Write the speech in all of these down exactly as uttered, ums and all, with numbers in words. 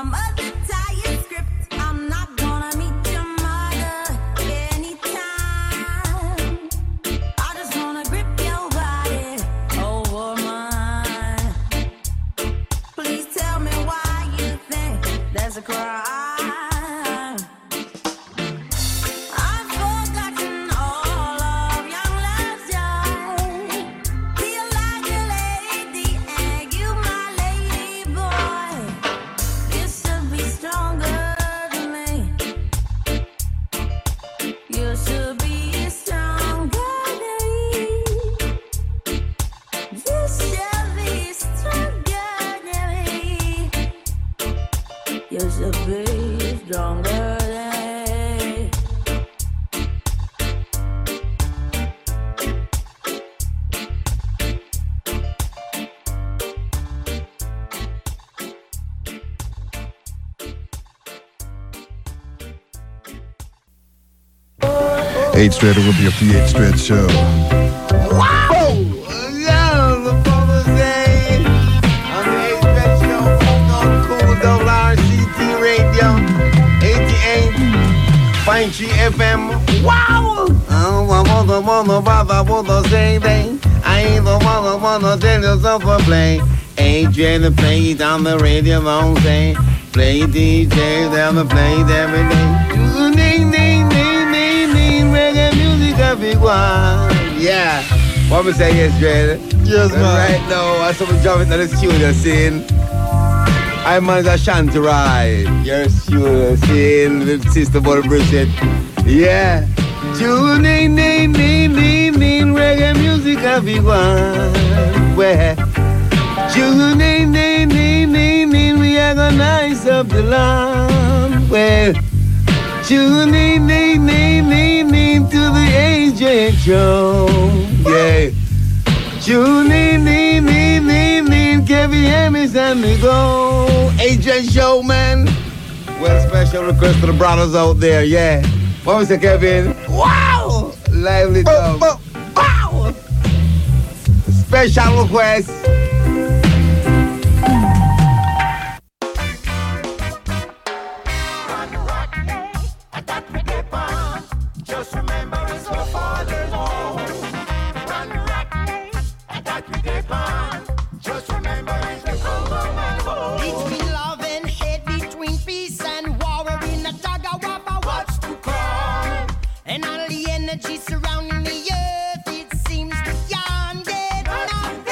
some other tired script. I'm not gonna meet your mother anytime. I just wanna grip your body over mine. Please tell me why you think there's a crime. I've forgotten all of young love's joy. Feel like a lady and you my lady boy. You should be stronger than me. You should be stronger than me. You should be stronger than me. You should be stronger than me. eight Straight, it will be a P H Straight show. Wow! Yeah, the Father's Day. On the eight Straight show, on Cool Double R C T Radio, eighty-eight point three F M. Wow! Oh, I wanna, wanna, bother, wanna say they. I ain't the one that wanna tell you something play. Adrian play it on the radio all day. Play D J, they'll play it every day. Ding, ding, ding, ding, ding, reggae music everyone. Yeah. What we say yes, Dre? Yes, man. Right now, I saw me jumping to the studio scene. I managed a shanty ride. Your studio scene with Sister Butter Bridget. Yeah. Ding, ding, ding, ding, ding, reggae music everyone. Where? Ding, ding, ding, ding, ding, we are gonna nice up the land. Well, tune in, in, in, in, in to the A J show. Yeah. Tune in, in, in, in, in, Kevin Hammis and the go. A J show, man. Well, special request to the brothers out there, yeah. What was it, Kevin? Wow! Lively dog. Wow! Special request. Surrounding the earth, it seems beyond it. Nothing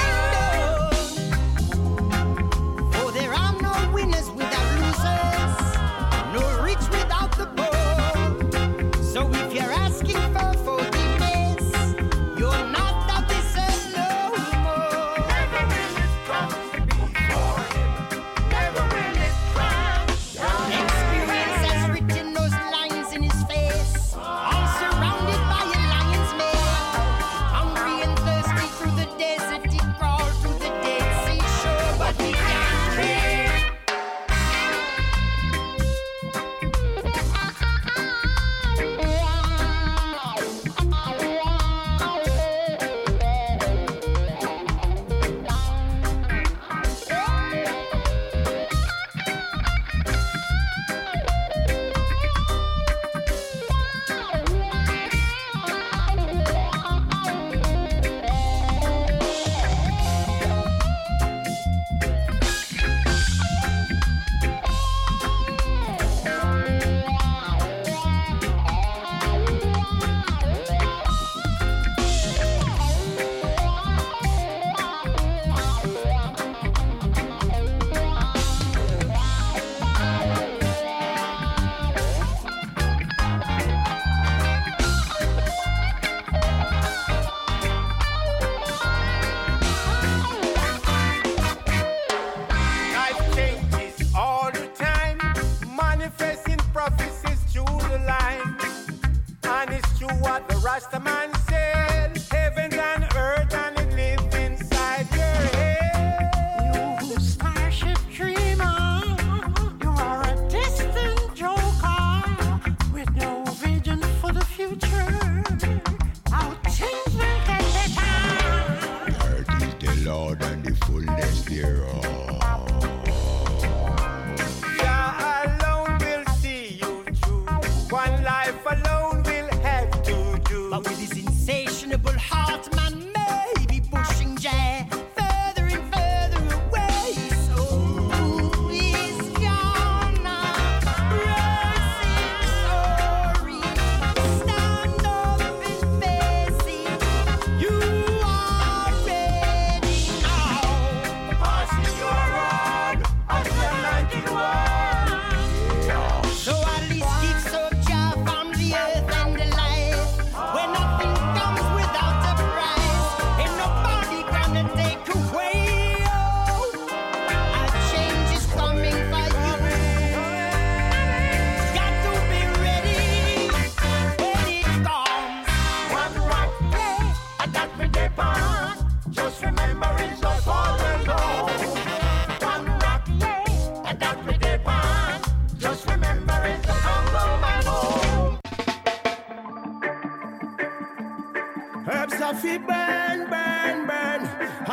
Lord and the fullness thereof.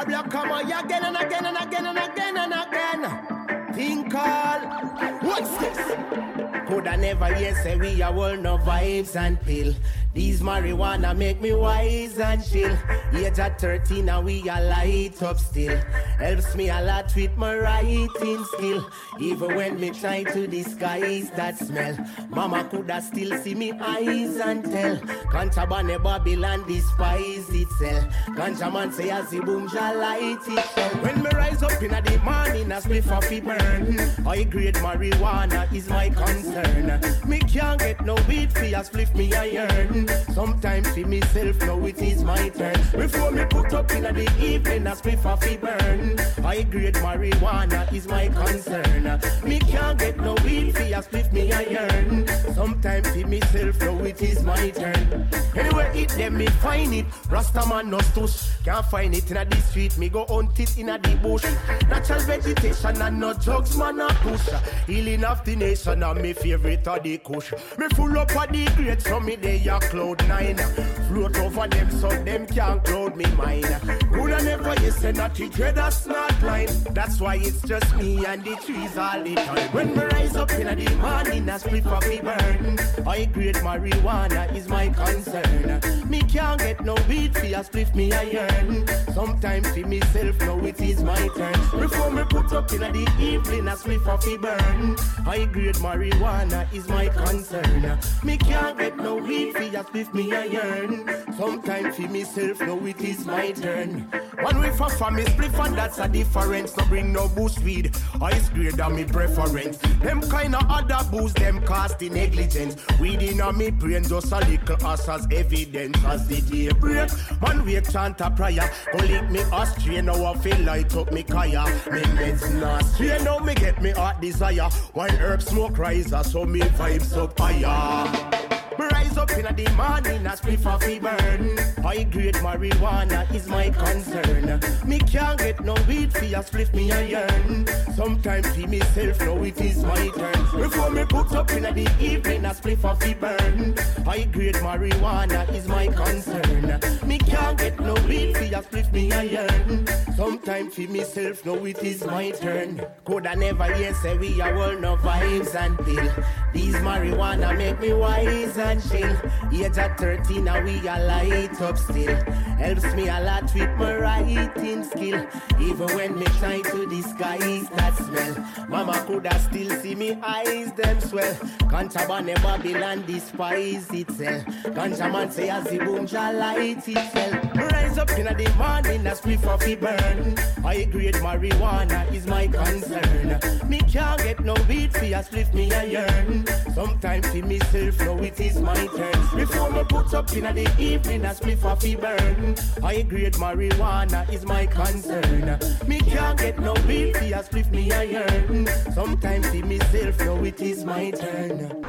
Pablo, come on again and again and again and again and again. Think all. What's this? Coulda never hear say we a world no vibes and pill. These marijuana make me wise and chill. Age at thirteen and we a light up still. Helps me a lot with my writing skill. Even when me try to disguise that smell, mama coulda still see me eyes and tell. Contraband Babylon despise itself. Ganja man say as the boom shall light itself. When me rise up in the morning a spliff off it burn. High grade marijuana is my concern. Me can't get no weed for a spliff me iron. Sometimes for myself now it is my turn. Before me put up in the evening a spliff off it burn. High grade marijuana is my concern. Me can't get no weed for a spliff me iron. Sometimes for myself now it is my turn. Anywhere it them me find it. Rasta man no stush. Can't find it in the street. Me go hunt it in the bush. Natural vegetation and no drugs man a push. Healing of the nation and me favorite of the kush. Me full up of the grade so me they a cloud nine. Float over them so them can't cloud me mine. Coulda never you say not to dread a smart line. That's why it's just me and the trees all the time. When me rise up in the morning a split for me burn. High grade marijuana is my concern. Me can't get no weed for a spliff me iron. Sometimes for myself now it is my turn. Before me put up in the evening a spliff for me burn. High grade marijuana is my concern. Me can't get no weed for a spliff me iron. Sometimes for myself now it is my turn. One way for for me spliff and that's a difference. No bring no boost weed. Ice grade than me preference. Them kind of other booze them cast in negligence. Weed in a me brain just a little us as evidence. As the day break, man we chant a prayer. Go lick me astray now I feel light up me kaya. Me meds not stray now me get me heart desire. While herb smoke riser so me vibes up higher. Rise up in the morning a spliff off me burn. High grade marijuana is my concern. Me can't get no weed for a spliff me iron. Sometimes for myself now it is my turn. Before me put up in the evening a spliff off me burn. High grade marijuana is my concern. Me can't get no weed for a spliff me iron. Sometimes for myself now it is my turn. Coulda never hear say we a world no vibes and pill. These marijuana make me wise and chill. Age at thirteen now we a light up still. Helps me a lot with my writing skill. Even when me try to disguise that smell, mama coulda still see me eyes them swell. Contraband Babylon despise itself. Ganja man say as the boom shall light itself. Rise up in the morning a spliff off it burn. High grade marijuana is my concern. Me can't get no weed for a spliff me iron. Sometimes for myself now it is my turn. Before me put up in the evening a spliff off it burn. High grade marijuana is my concern. Me can't get no weed for a spliff me iron. Sometimes for myself now it is my turn.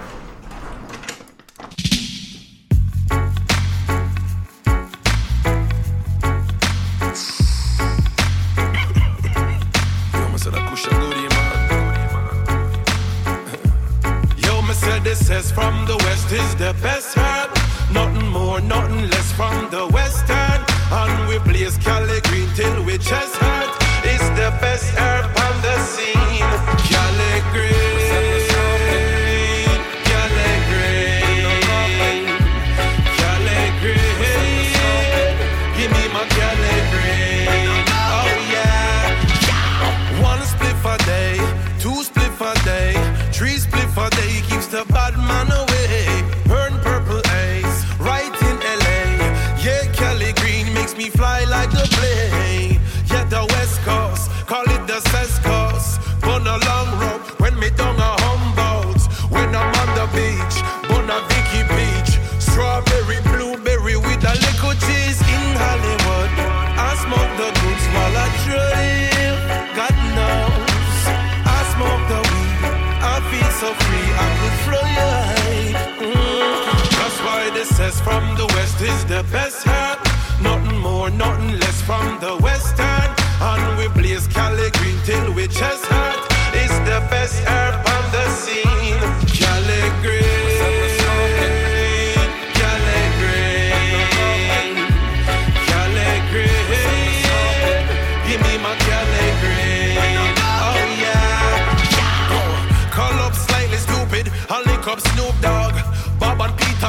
This is from the west is the best herb. Nothing more, nothing less from the western. And we blaze Cali green till we chest hurt. It's the best herb on the scene. Cali green, Cali green, Cali green. Give me my Cali green. Oh yeah. One spliff a day, two spliff a day, three spliff a day keeps the bad man away. Burn purple haze, right in L A. Yeah, Cali green makes me fly like a plane. Yeah, the west coast, call it the cess coast. Gonna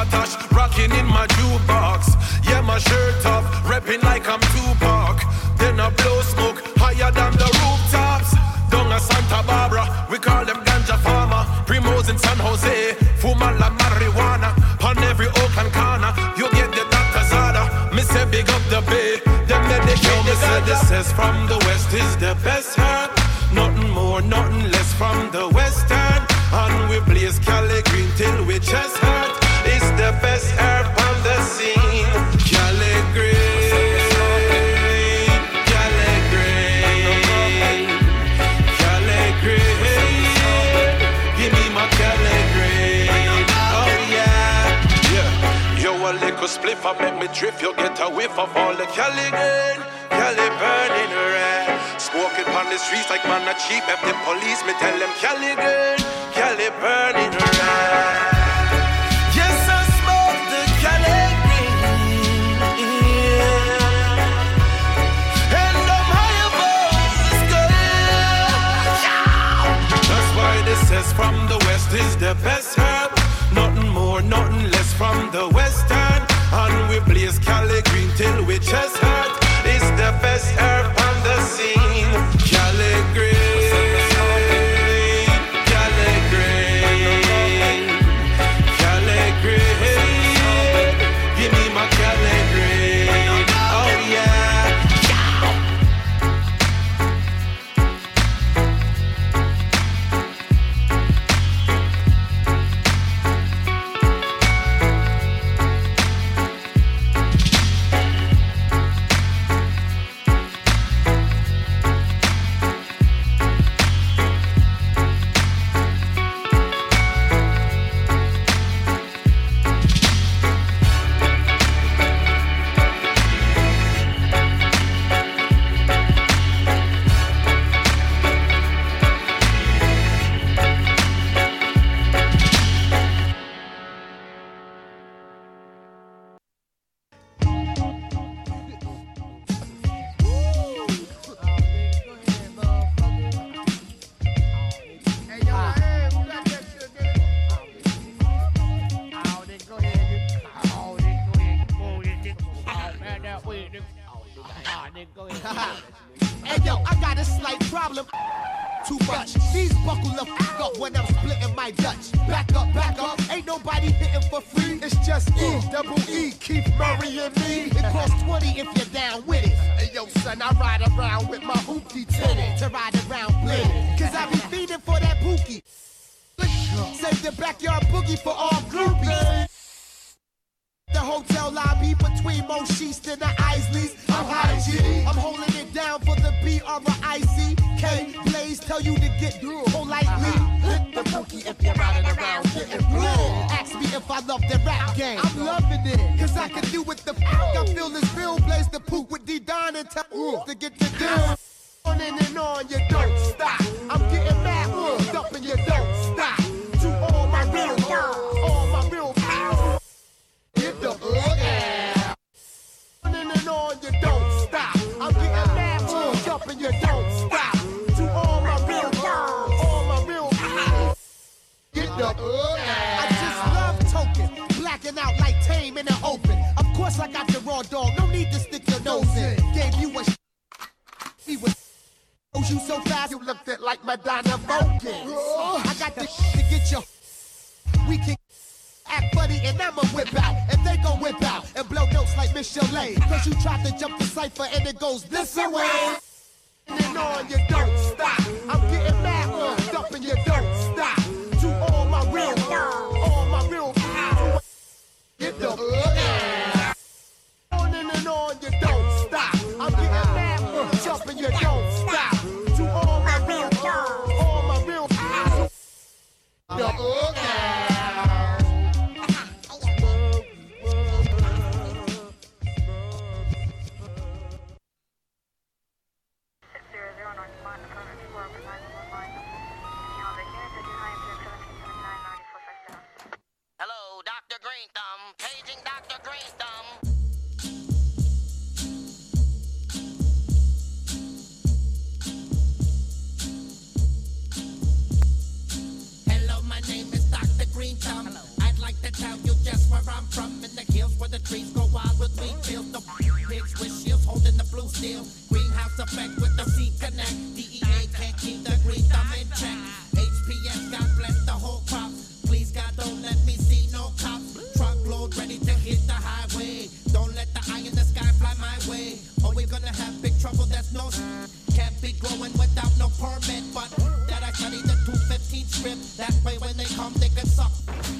Tosh, rocking in my jukebox. Yeah, my shirt off, repping like I'm Tupac. Then I blow smoke higher than the rooftops. Down at Santa Barbara, we call them ganja farmer. Primos in San Jose, Fumala marijuana. On every Oakland corner, you get the doctor's order. Me say big up the bay, them medicate the ganja. This is from the west is the best herb. Nothing more, nothing less from the western. And we blaze Cali green till we chest hurt. It's the best herb on the scene. Cali green, Cali green, Cali green. Give me my Cali green. Oh yeah, yeah. Yo, a little spliff, I make me drift. You get a whiff of all the Cali green. Cali burning red. Smoking on the streets like man a cheap. If the police me tell them Cali girl, Cali burning red. Yes, I smoke the Cali green, yeah. And I'm high above the sky. That's why this says from the west is the best herb. Nothing more, nothing less from the western. And we blaze Cali green till we chest hurt. It's the best herb on the scene. Cali green, Cali green, Cali green. Give me my Cali green. Oh yeah. Hey yo, I got a slight problem. Too much. These buckle the fuck up when I'm splitting my Dutch. Back up, back up. Ain't nobody hitting for free. It's just E, double E, Keith Murray and me. It costs twenty if you're down with it. Hey yo, son, I ride around with my hoopty tinted to ride around blinking. Cause I be feeding for that pookie. Save the backyard boogie for all groupies. The hotel lobby between Mosheest and the Isleys. I'm high G. I'm holding it down for the B R I C K. Blaze tell you to get politely. Hit the bookie if you're riding around getting blue. Ask me if I love the rap game. I'm loving it, cause I can do what the fuck I feel is real. Blaze the poop with D-Don and tell uh, to get the deal. On and, and on, you don't stop. I'm getting mad, uh, dumping, you don't stop. To all my real girls, all my real pals. Get the uh, yeah. On and, and on, you don't stop. I'm getting mad, uh, dumping, you don't stop. To all my real girls, all my real pals. Get the uh, yeah. I just love token, blacking out like tame in the open. Of course I got the raw dog, no need to stick your nose in. Gave you a sh- he was you so fast, you looked at like Madonna Vulcan. I got the sh- to get your. We can act funny and I'ma whip out, and they gon' whip out and blow notes like Miss Chalet. Cause you tried to jump the cipher and it goes this away. And on you don't stop. I'm getting mad, uh, dumping you don't stop. To all my real, all my real pals. Get the uh, yeah. On and, and on you don't stop. I'm getting mad, uh, jumping you don't stop. To all my real, all my real pals. The uh, yeah. script. That way when they come, they can suck.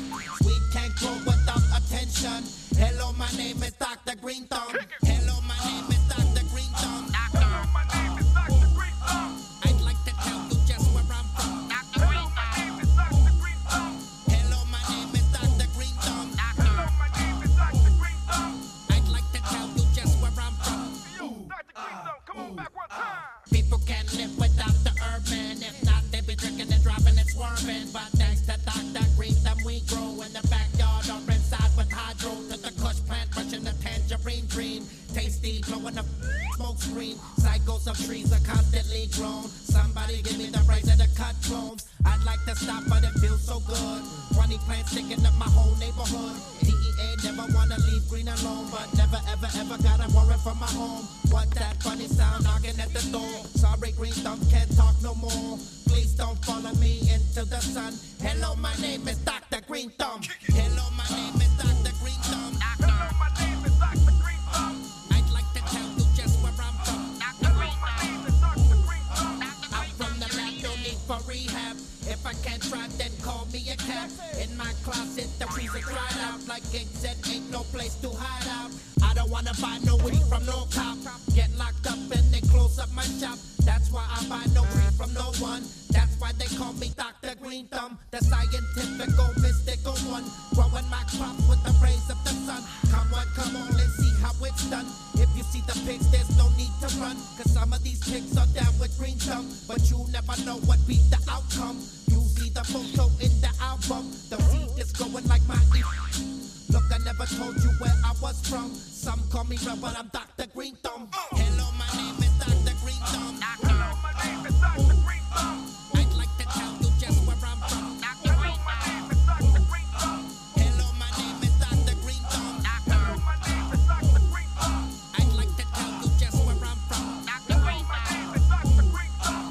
We can't grow without attention. Hello, my name is Doctor Green Thumb. Hello, my name is Doctor Green Thumb. Hello, my name is Doctor Green Thumb. I'd like to tell you just where I'm from. Doctor Green Thumb. My name is Doctor Green Thumb. Hello, my name is Doctor Green Thumb. Hello, my name is Doctor Green Thumb. I'd like to tell you just where I'm from. Doctor Green Thumb, come on back one time. People can't live without the urban. If not, they be drinking and driving and swerving. But thanks to Doctor Green Thumb, we grow in the backyard or inside with hydro. To the kush plant, brushing the tangerine dream. Tasty, blowing the smoke screen. Cycles of trees are constantly grown. Somebody give me the rights of the cut clones. I'd like to stop, but it feels so good. twenty plants sticking up my whole neighborhood. D E A never wanna leave green alone, but never ever ever gotta worry for my home. What that funny sound knocking at the door? Sorry, Green Thumb can't talk no more. Please don't follow me into the sun. Hello, my name is Doctor Green Thumb. Hello, my name is Doctor Green Thumb. Hello, my name is Doctor Green Thumb. I'd like to tell you just where I'm from. Doctor Green Thumb. My name is Doctor Green Thumb. I'm from the lab, no need for rehab. If I can't drive, then call me a cab. In my closet, the freezer dried out. Like it said, ain't no place to hide out. I don't wanna buy no weed from no cop. Get locked up and they close up my shop. That's why I buy no weed from no one. That's why they call me Doctor Green Thumb, the scientific, mystical one. Growing my crops with the rays of the sun. Come on, come on, let's see how it's done. If you see the pigs, there's no need to run. Cause some of these pigs are down with Green Thumb. But you never know what be the outcome. You see the photo in the album. The seed is growing like my e. Look, I never told you where I was from. Some call me Red, but I'm Doctor Green Thumb. Hello, my name is Doctor Green Thumb. Hello, my name is Doctor Green Thumb. I'd like to tell you just where I'm from. Doctor Green Thumb. My name is Doctor Green Thumb. Hello, my name is Doctor Green Thumb. Hello, my name is Doctor Green Thumb. I'd like to tell you just where I'm from. Doctor Green Thumb. My name is Doctor Green Thumb.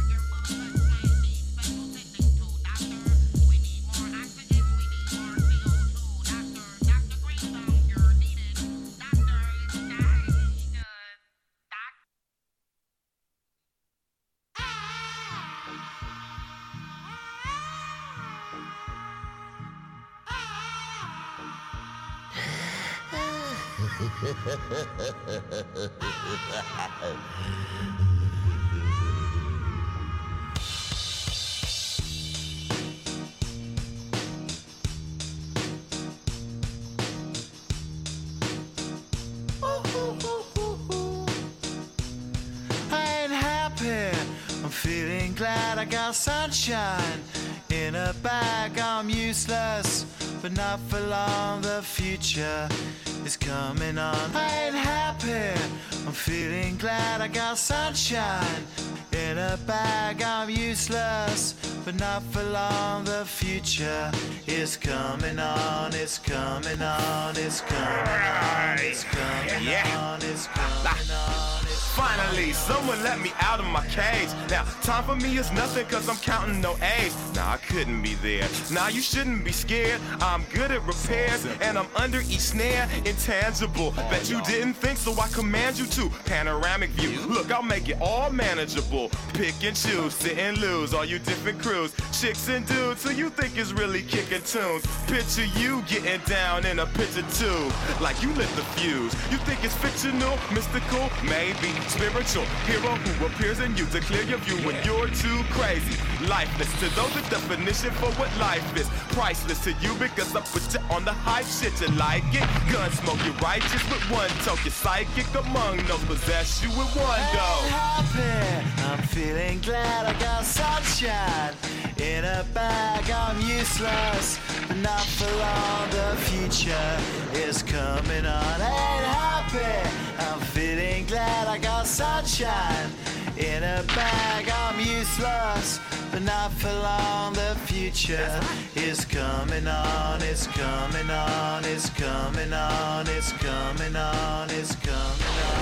Feeling glad I got sunshine in a bag. I'm useless, but not for long. The future is coming on. I ain't happy. I'm feeling glad I got sunshine in a bag. I'm useless, but not for long. The future is coming on. It's coming on. It's coming on. It's coming on. It's coming on. Finally, someone let me out of my cage. Now, time for me is nothing cause I'm counting no A's. Nah, I couldn't be there. Nah, you shouldn't be scared. I'm good at repairs and I'm under each snare. Intangible. Bet you didn't think, so I command you to. Panoramic view. Look, I'll make it all manageable. Pick and choose, sit and lose. All you different crews, chicks and dudes who you think is really kicking tunes. Picture you getting down in a picture too. Like you lit the fuse. You think it's fictional, mystical, maybe. Spiritual hero who appears in you to clear your view when you're too crazy. Lifeless to those, the definition for what life is. Priceless to you because I put you on the hype shit. You like it? Gun smoke, you righteous with one toke. You're psychic among those, possess you with one go. I'm happy. I'm feeling glad I got sunshine in a bag. I'm useless, but not for long. The future is coming on. Ain't happy. I'm feeling glad I got sunshine in a bag. I'm useless, but not for long. The future is coming on. It's coming on. It's coming on. It's coming on. It's coming on.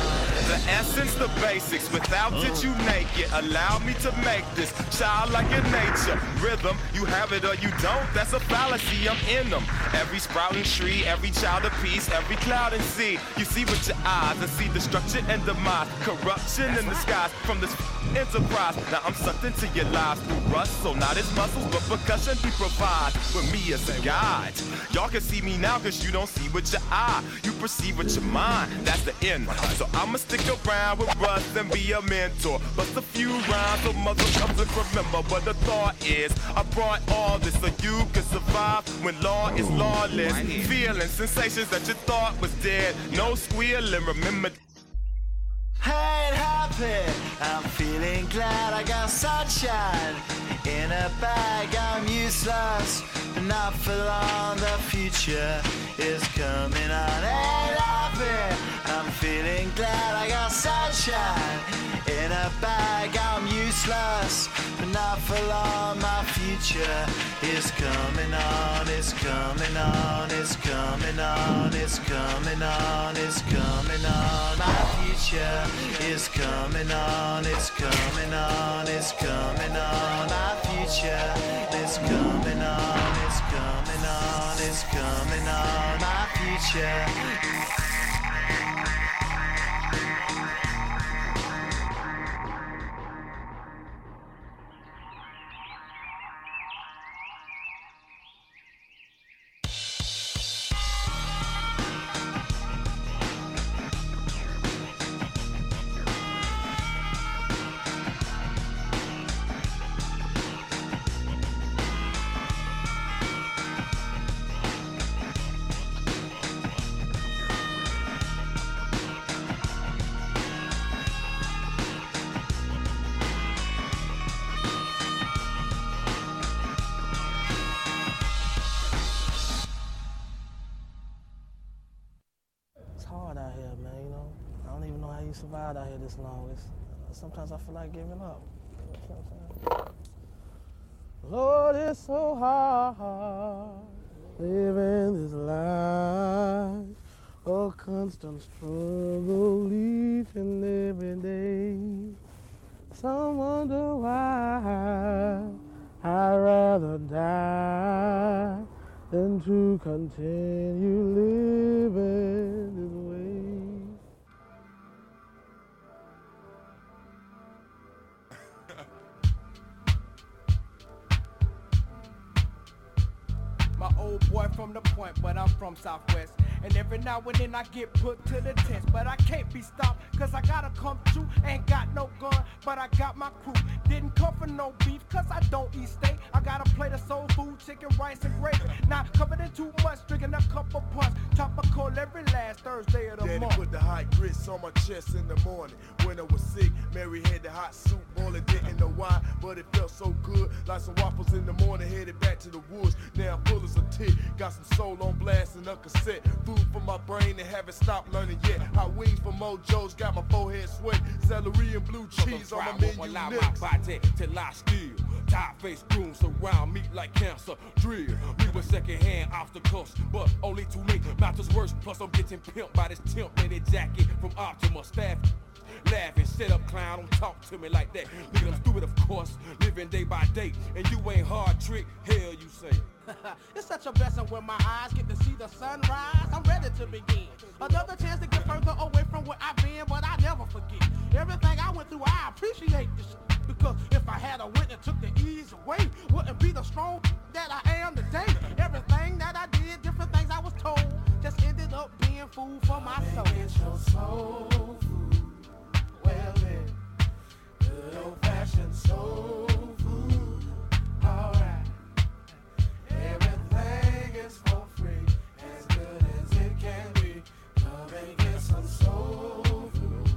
The essence, the basics. Without it, you naked. Allow me to make this child like your nature. Rhythm, you have it or you don't. That's a fallacy. I'm in them. Every sprouting tree, every child of peace, every cloud and sea. You see with your eyes and see destruction and demise. Corruption in the skies from this enterprise. Now I'm sucked into your lives through rust. So not as muscles, but percussion he provides with me as a guide. Y'all can see me now cause you don't see with your eye. You perceive with your mind. That's the end. So I'ma stick around with Russ and be a mentor. Bust a few rhymes so mother comes and remember. But the thought is, I brought all this so you can survive when law is lawless. Feeling sensations that you thought was dead. No squealing, remember. I ain't happy, I'm feeling glad I got sunshine in a bag. I'm useless, but not for long. The future is coming on. Ain't happy, I'm feeling glad I got sunshine in a bag. I'm useless, but not for long. My future is coming on. It's coming on. It's coming on. It's coming on. It's coming on. My future is coming on. It's coming on. It's coming on. My future is coming on. It's coming on. It's coming on. My future. Survived out here this long. It's, sometimes I feel like giving up. You know what I'm saying? Lord, it's so hard living this life, a constant struggle each and every day. Some wonder why I'd rather die than to continue living this way. My old boy from the point, but I'm from Southwest. And every now and then I get put to the test. But I can't be stopped, cause I gotta come through. Ain't got no gun, but I got my crew. Didn't come for no beef, cause I don't eat steak. I got a plate of soul food, chicken, rice, and gravy. Not covered in too much, drinking a cup of punch. Tropical every last Thursday of the Daddy month. put the hot grits on my chest in the morning. When I was sick, Mary had the hot soup boiling, didn't know why, but it felt so good. Like some waffles in the morning, headed back to the woods. Now I'm full as a tick, got some soul on blast and a cassette. Food for my brain and haven't stopped learning yet. Hot wings from Mojo's, got my forehead sweat. Celery and blue cheese on my menu allow next. my body till I steal. Tie-faced grooms surround me like cancer. Drill me with second-hand obstacles, but only to make matters worse. Plus I'm getting pimped by this temp-knitted jacket from Optima staff. Laughing, sit up, clown, don't talk to me like that. Nigga, I'm stupid, of course, living day by day. And you ain't hard trick, hell you say. It's such a blessing when my eyes get to see the sunrise. I'm ready to begin. Another chance to get further away from where I've been, but I never forget. Everything I went through, I appreciate this shit. Because if I had a wit that took the ease away, wouldn't be the strong that I am today. Everything that I did, different things I was told, just ended up being food for my soul. It's your soul food. Well then, good old-fashioned soul food. Alright. Everything is for free, as good as it can be. Come and get some soul food.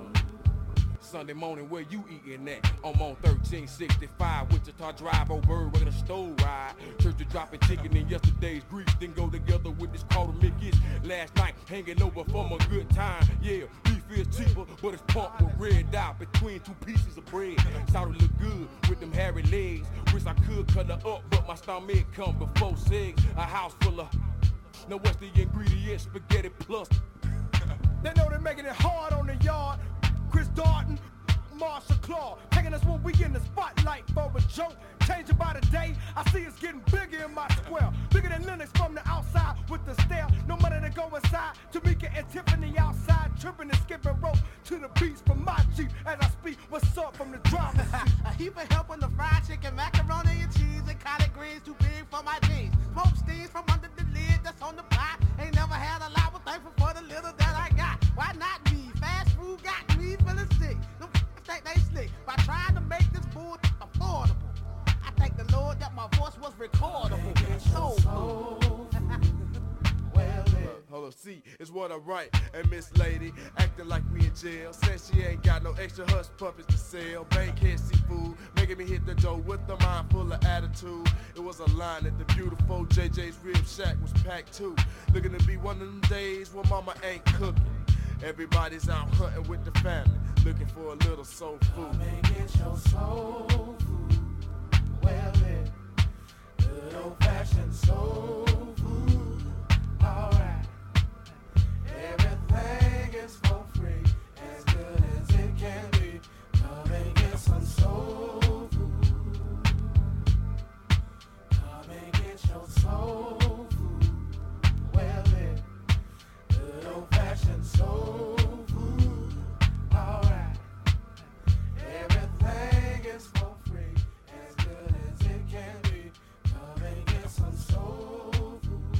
Sunday morning, where you eating at? I'm on thirteen sixty-five, Wichita Drive, old bird with a stove ride. Church to dropping chicken in yesterday's grease, then go together with this quarter Mickey's. Last night, hanging over from a good time. Yeah, beef is cheaper, but it's pumped with red dye between two pieces of bread. Sounded look good with them hairy legs. Wish I could cut her up, but my stomach come before sex. A house full of, now what's the ingredient? Spaghetti plus. They know they're making it hard on the yard. Chris Darton, Marshall Claw, taking us when we in the spotlight for a joke. Changing by the day, I see it's getting bigger in my square. Bigger than Lennox from the outside with the stare. No money to go inside. Tamika and Tiffany outside, tripping and skipping rope to the beats from my Jeep as I speak. What's up from the drama? He been helping the fried chicken, macaroni and cheese, and collard greens too big for my jeans. Smoke steams from under the lid that's on the pot. Ain't never had a lot, but thankful for the little that I got. Why not me? Fast food got me feeling sick. Them think they slick by trying to make this bull affordable. I thank the Lord that my voice was recordable. So cool. Well, look, hold up, see, it's what I write. And Miss Lady acting like we in jail. Says she ain't got no extra hush puppies to sell. Bankhead seafood, making me hit the dough with a mind full of attitude. It was a line that the beautiful J J's Rib Shack was packed too. Looking to be one of them days when mama ain't cooking. Everybody's out hunting with the family, looking for a little soul food. Come and get your soul food. Well then, good old-fashioned soul food. Alright, everything is for free, as good as it can be. Come and get some soul food. Come and get your soul food. Well then, good old-fashioned soul food. Alright, everything is for free, as good as it can be. Come and get some soul food.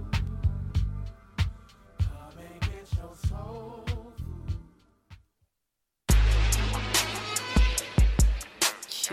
Come and get your soul food. Yeah.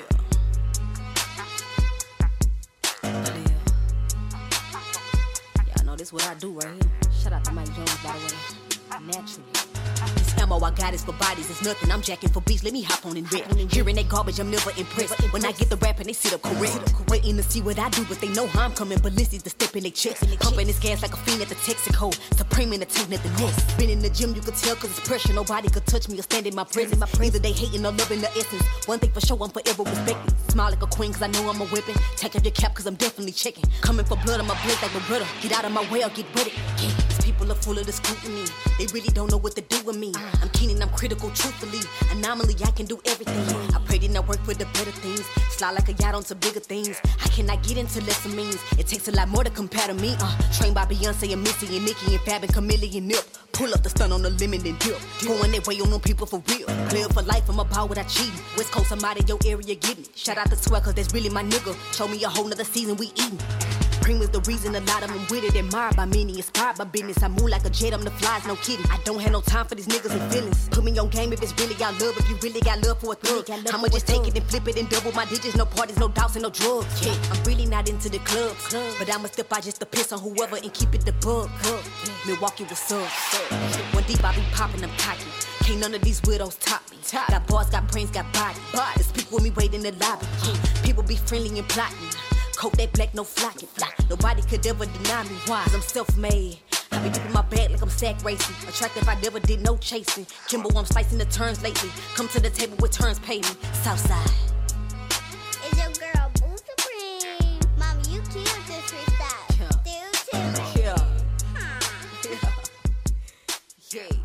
Y'all know this what I do right here. Shout out to Mike Jones, by the way. Naturally. This ammo I got is for bodies, it's nothing. I'm jacking for beats, let me hop on and rip. Hearing that garbage, I'm never impressed. When I get the rapping, they sit up correct. Waiting to see what I do, but they know how I'm coming. Ballistic to step in their chest. Pumping this gas like a fiend at the Texaco. Supreme in the tank at the nest. Been in the gym, you could tell cause it's pressure. Nobody could touch me or stand in my presence. Either they hating or loving the essence. One thing for sure, I'm forever respected. Smile like a queen cause I know I'm a whipping. Take off your cap cause I'm definitely checking. Coming for blood, I'm a blood like no brother. Get out of my way or get ready. Yeah, these people are full of the scrutiny. They really don't know what to do with me. I'm keen and I'm critical, truthfully. Anomaly, I can do everything. I pray that I work for the better things. Slide like a yacht onto bigger things. I cannot get into lesser means. It takes a lot more to compare to me. Uh, trained by Beyonce and Missy and Nicki and Fab and Camille and Nip. Pull up the stun on the lemon and dip. Going that way on them people for real. Live for life, I'm about what I cheating. West Coast, I'm out of your area getting it. Shout out to Swag cause that's really my nigga. Show me a whole nother season we eating. Cream is the reason a lot of them with it. Admired by many, inspired by business. I move like a jet, I'm the flies, no kidding. I don't have no time for these niggas and feelings. Put me on game if it's really got love. If you really got love for a thug, I'ma just take it and flip it and double my digits. No parties, no doubts, and no drugs. Yeah, I'm really not into the clubs, but I'ma step out just to piss on whoever and keep it the bug. Milwaukee, what's up? One deep, I be popping, I'm cocky. Can't none of these widows top me. Got bars, got brains, got body. There's people with me waiting in the lobby. People be friendly and plotting. Coat that black, no flocking. Nobody could ever deny me. Why? Cause I'm self-made. I be dipping my bag like I'm sack racing. Attractive, I never did no chasing. Kimbo, I'm slicing the turns lately. Come to the table with turns, pay me. Southside. It's your girl, Boo Supreme. Mama, you killed this freestyle. Yeah. Still too. Yeah. Yeah. Yeah.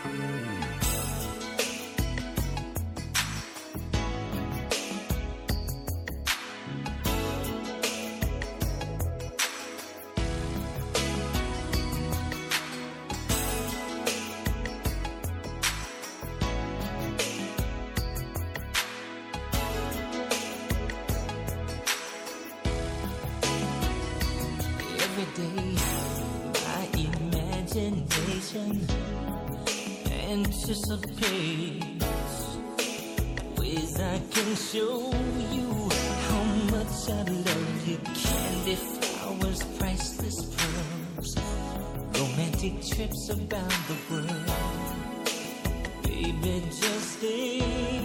Every day, my imagination anticipates ways I can show you how much I love you. Candy flowers, priceless pearls, romantic trips around the world. Baby, just stay.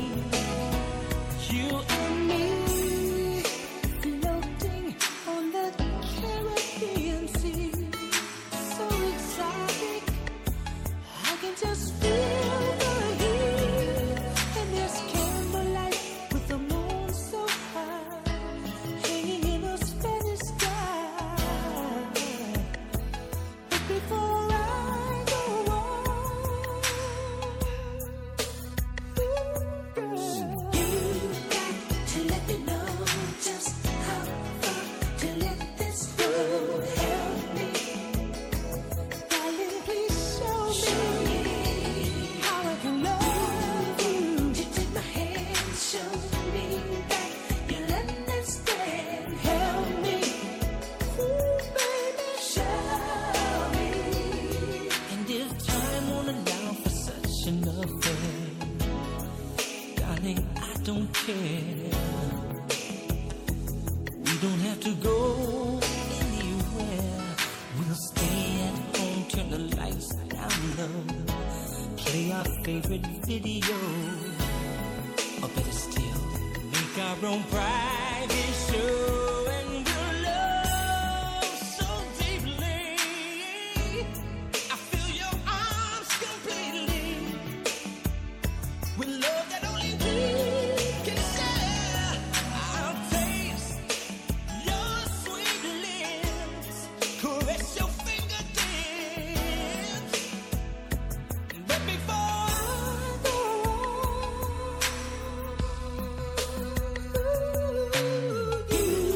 You and me floating on the Caribbean Sea, so exotic. I can just feel the heat, and there's candlelight with the moon so high, hanging in the Spanish sky. But before I go on, ooh, girl, you got to let me know just how far to let this go. Help me, darling, please show me how I can love you. You take my hand, show me that you'll understand. Help me, ooh, baby, show me. And if time won't allow for such an affair, darling, I don't care. We don't have to go anywhere. We'll stay at home, turn the lights down low, play our favorite video, or better still, make our own private show. And we'll love so deeply, I feel your arms completely, with love that only we can share. I'll taste your sweet lips, caress your fingertips. But before I go on, ooh, you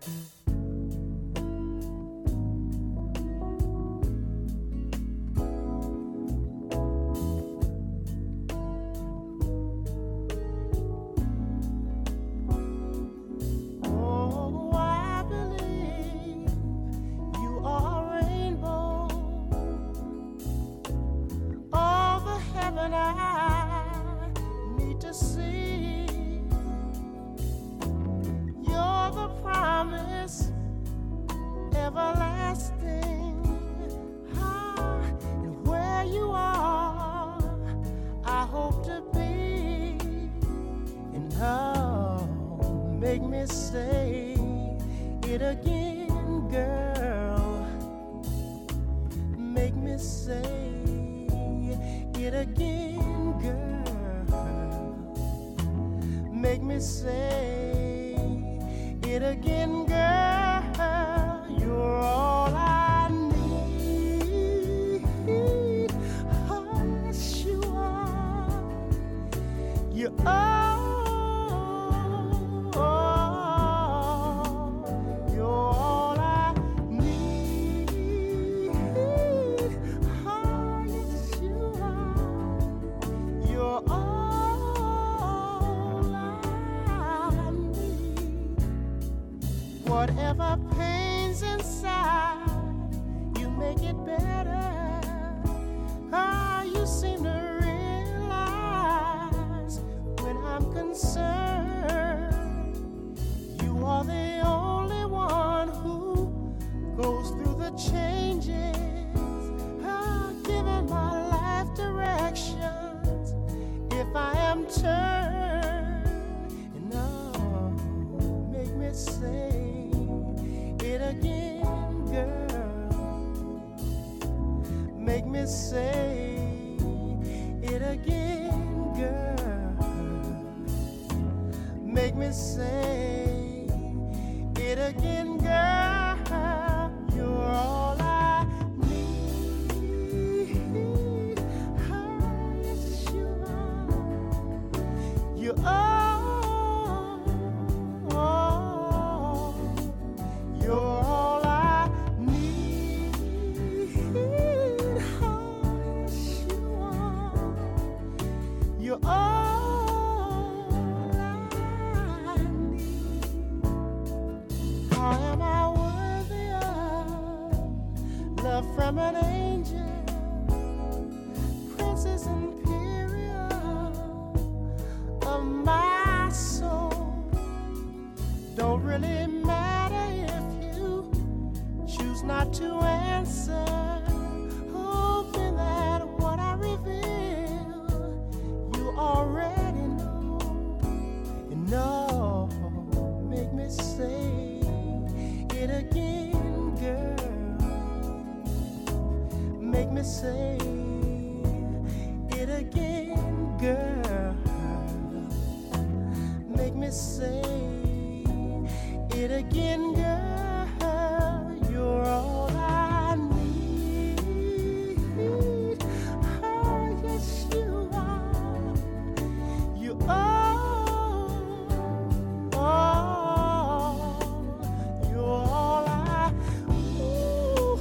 Oh, I believe you are a rainbow. All the heaven I need to see. You're the promise, everlasting. Ah, and where you are, I hope to be. And oh, make me say it again, girl. Make me say it again, girl. Make me say it again, girl. You're all I need. Oh, yes, you are. You're all. You're all I need. Oh, yes, you are. You're all I need. Whatever pains inside, you make it better. Ah, you seem to realize when I'm concerned. You are the only one who goes through the changes. Ah, giving my life directions if I am turned. And oh, make me say it again, girl. Make me say it again, girl. Make me say it again, girl. You're all I need. Oh, yes, you are. You're all. Oh, you're all I need. Oh, yes, you are. You're all I need. How am I worthy of love from an angel, princess imperial of my soul? Don't really matter if you choose not to answer. Hoping that what I reveal you already know. And no, make me say it again, girl. Make me say it again, girl. Make me say it again, girl. You're all I need. Oh, yes, you are. You are. Oh, you're all I. Ooh,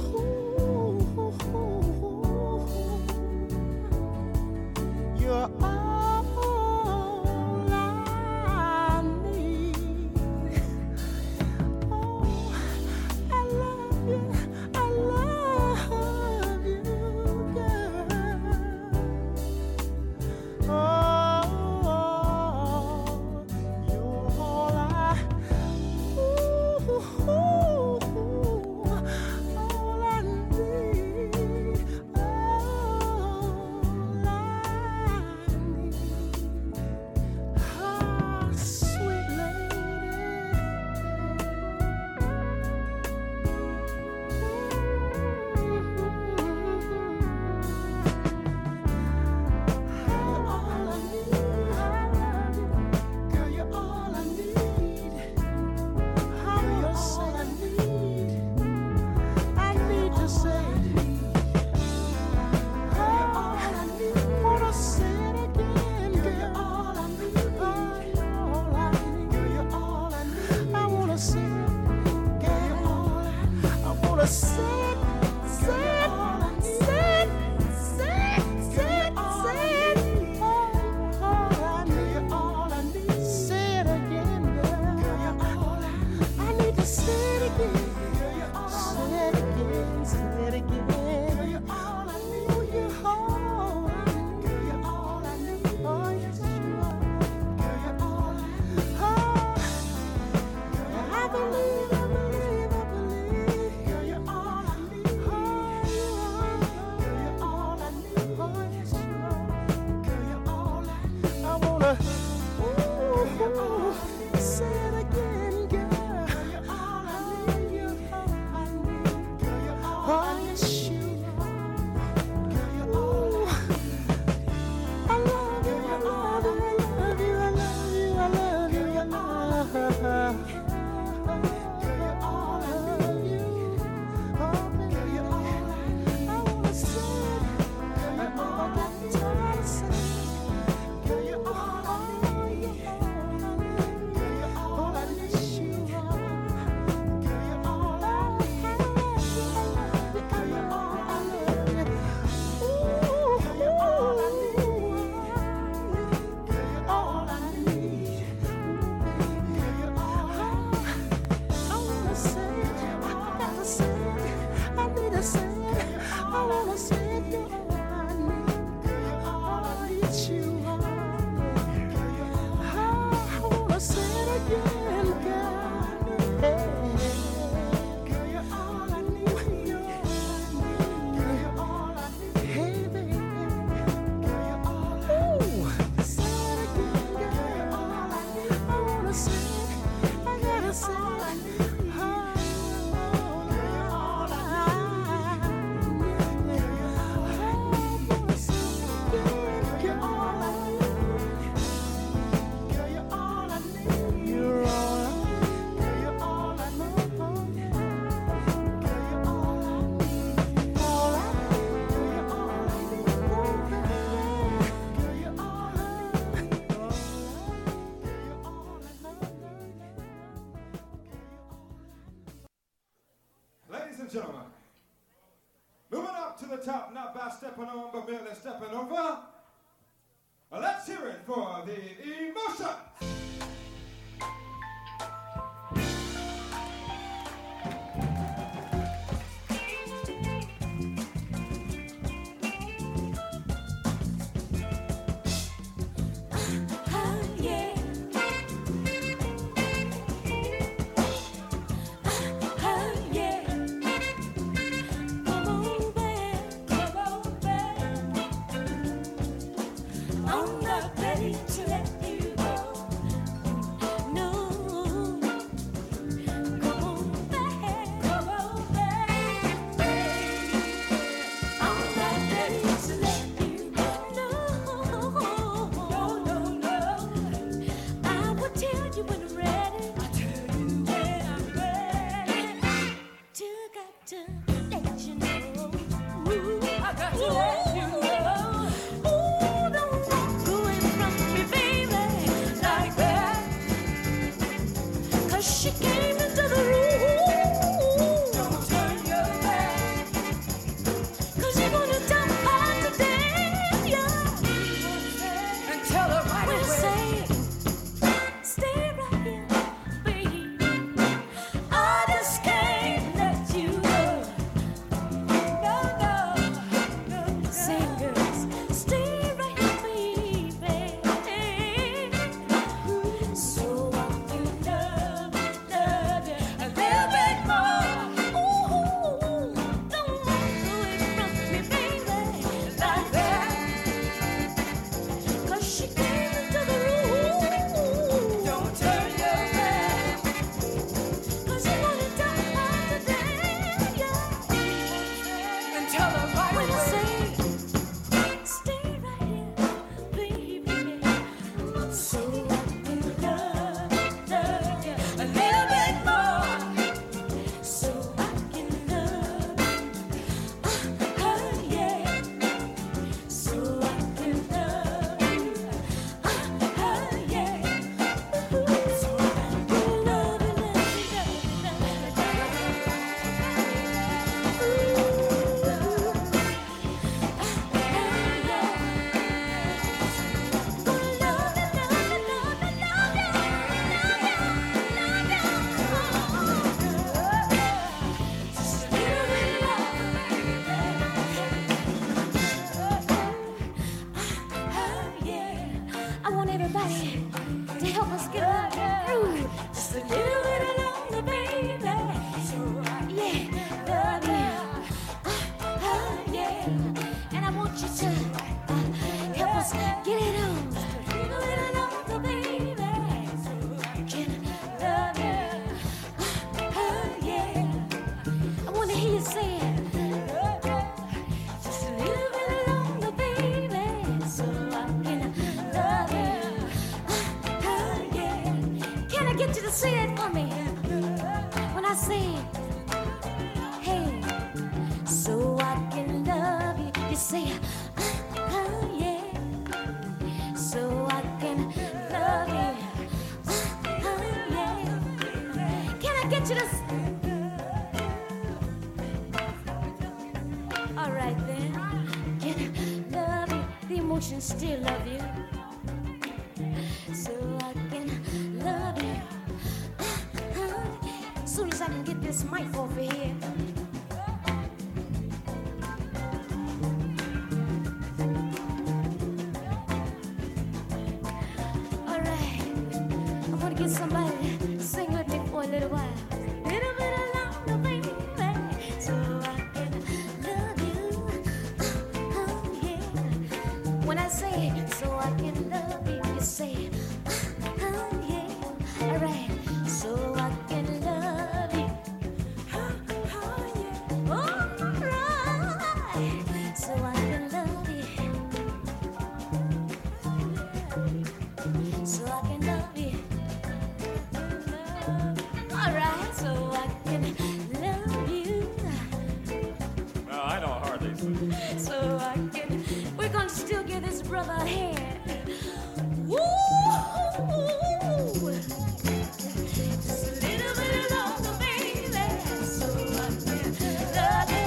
you're all I need. Oh, wanna sit, sit, sit, sit, sit, sit. All I need, all I need. Say it again, girl. I need to say it again. Say it again, say it again. All I need, you're all I need. You're all I need. Oh, yes, you are. You're all I need. Oh, I believe, I believe, I believe. Girl, you're all I need. Oh, you are. Girl, you're all I need. Oh, yes, you are. Girl, you're all I need. I wanna, ooh, ooh, say it again, girl. Girl, you're all I need. You're all I need. Girl, you're all I need. Oh, yes, you are. Girl, you're all I need. I love you, I love you, I love you, I love you, I love you, I love you. Girl, you're all I need. Oh, baby, you're all I need. I wanna say it. Girl, you're all I got time to say. Girl, you're all I need. You're all I need. Girl, you're all I need. You are. Girl, you're all I need. I love you, I love you, girl, you're all I need. Ooh, girl, you're all I need. Girl, you're all I need. Girl, you're all I need. I wanna say it. I got to say it. I need to say it. I wanna say it. You're all I need. Girl, you're all I need. You are. Girl, you're all I need. I wanna say it again, girl. Hey, girl, you're all I need. You're all I need. Girl, you're all I need. Hey, baby. Girl, you're all I need. Say it again, girl. You're all I need. I wanna say it. I gotta say it. Oh, girl, you're all I need. Girl, you're all I need. I wanna say it again. You're all I need. Girl, you're all I need. You're all I need. Girl, you're all I need. Girl, you're all I need. All I need. Girl, you're all I need. Oh, baby. Girl, you're all I need. All I need. Girl, you're all I need. Ladies and gentlemen, moving up to the top, not by stepping on, but merely stepping over. Uh, Let's hear it for the Emotions. Oh, yeah. Oh, yeah. Come on back, come on back. I'm not ready to let you go. say, hey, so I can love you. You say, oh, oh yeah, so I can love you. Oh, oh yeah. Can I get you to? s- All right then. Can I love you? The emotions still love you. So I can love you. As soon as I can get this mic over here. All right. I want to get somebody to sing with me for a little while. Little bit of love, baby. So I can love you. Oh, yeah. When I say, so I can love you, you say, oh, yeah. All right. So I can love you. Oh, oh, yeah. All right. So I can love you. So I can love you. All right. So I can love you. Well, I don't hardly sing. So I can. We're gonna still give this brother a hand. Woo! Just a little bit longer, baby. So I can love you.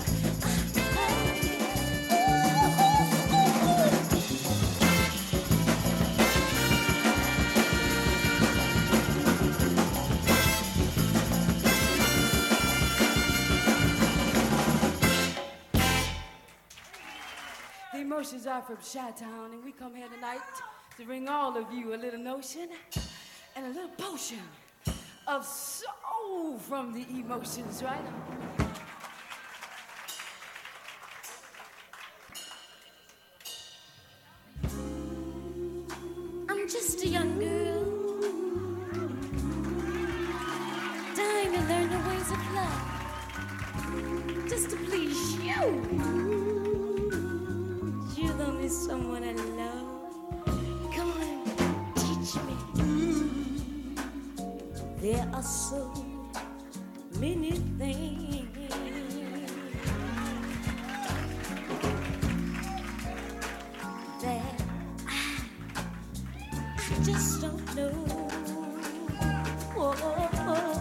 The Emotions are from Chi-Town, and we come here tonight to bring all of you a little notion and a little potion of soul from the emotions, right? I'm just a young girl, dying to learn the ways of love, just to please you. You're the only someone I love. Come on, teach me. There are so many things that I just don't know. Oh, oh, oh.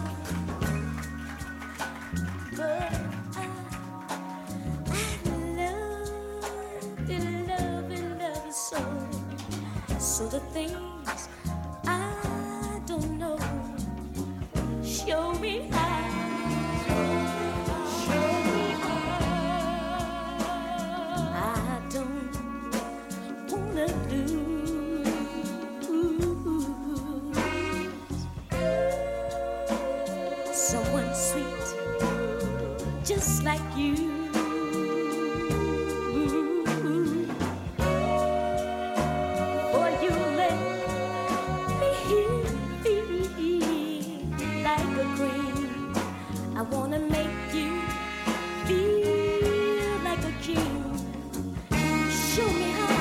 But I, I love and love and love you so. So the things I don't know, show me how. Show me how. I don't wanna lose someone sweet, just like you. Boy, you let me feel like a queen. I wanna make you feel like a king. Show me how.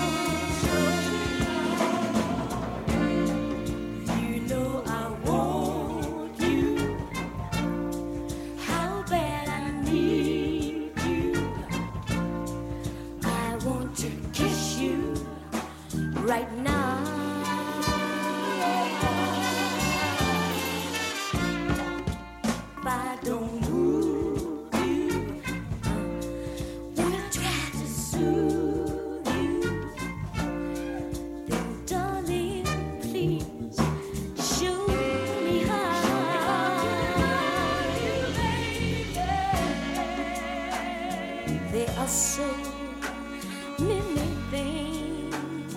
You know I want you. How bad I need you. I want to kiss you right now. If I don't move you, when I try to soothe you, then darling, please show me how. There are so many things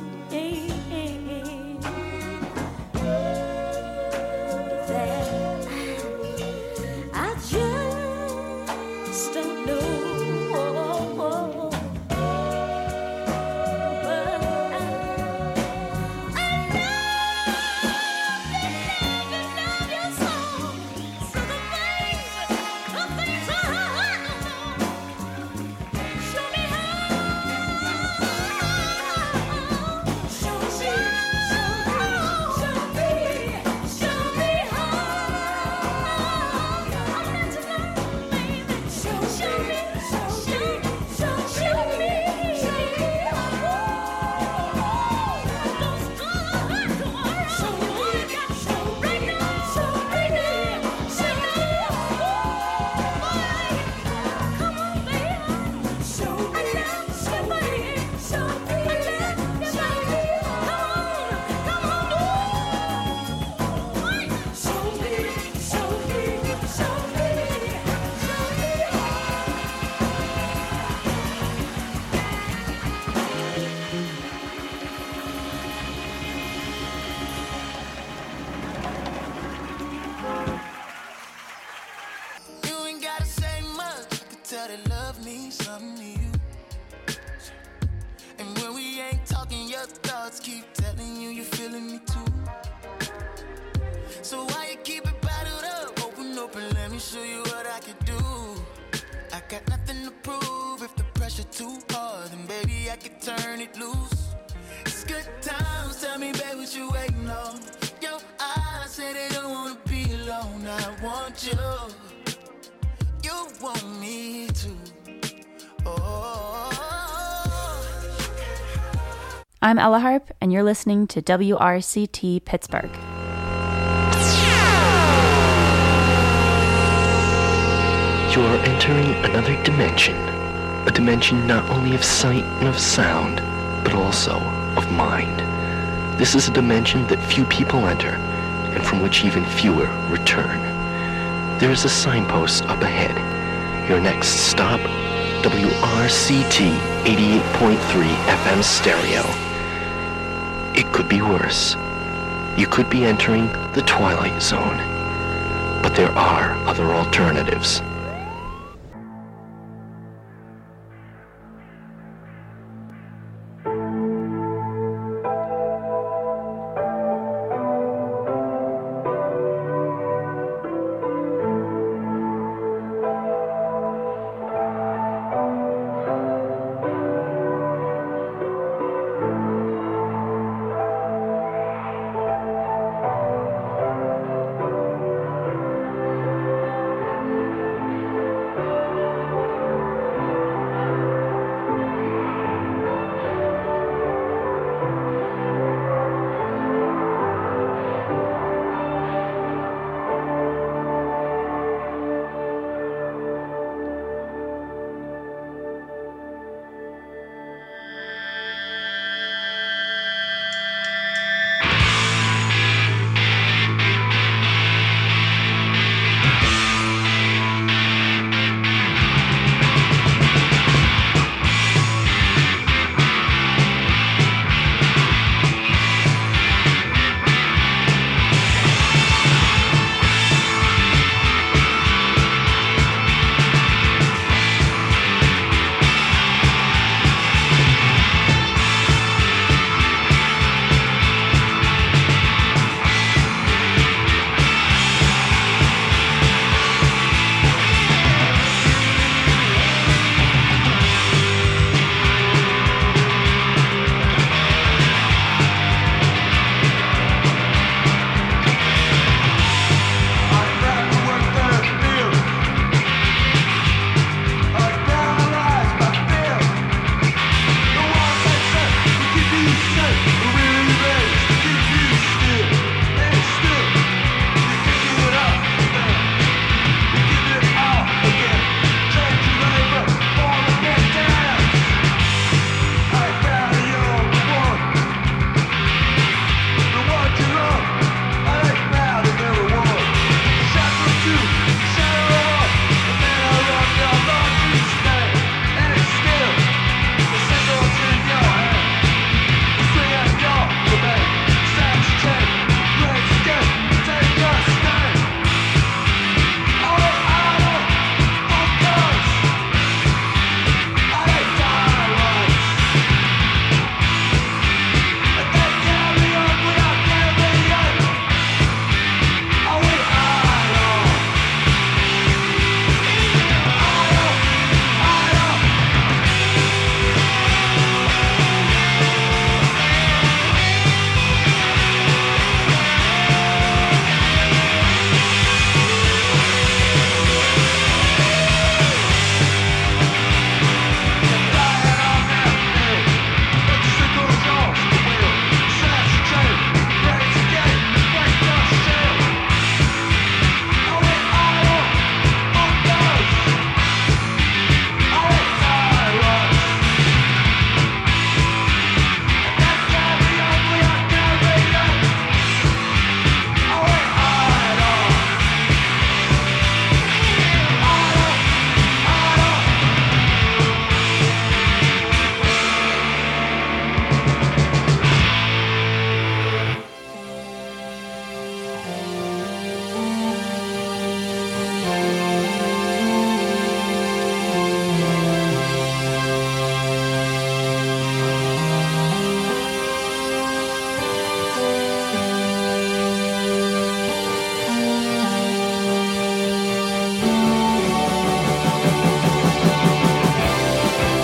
that I just don't know. But I, I love you, love you, love you so. So the things, the things I show me how. how that love means something to you. And when we ain't talking, your thoughts keep telling you you're feeling me too. So why you keep it bottled up? Open up and let me show you what I can do. I got nothing to prove. If the pressure too hard, then baby I can turn it loose. It's good times, tell me babe what you waiting on. Your eyes say they don't wanna be alone. I want you, you want me too. Oh. I'm Ella Harp, and you're listening to W R C T Pittsburgh. You are entering another dimension, a dimension not only of sight and of sound, but also of mind. This is a dimension that few people enter, and from which even fewer return. There is a signpost up ahead. Your next stop, W R C T eighty-eight point three F M stereo. It could be worse. You could be entering the Twilight Zone. But there are other alternatives.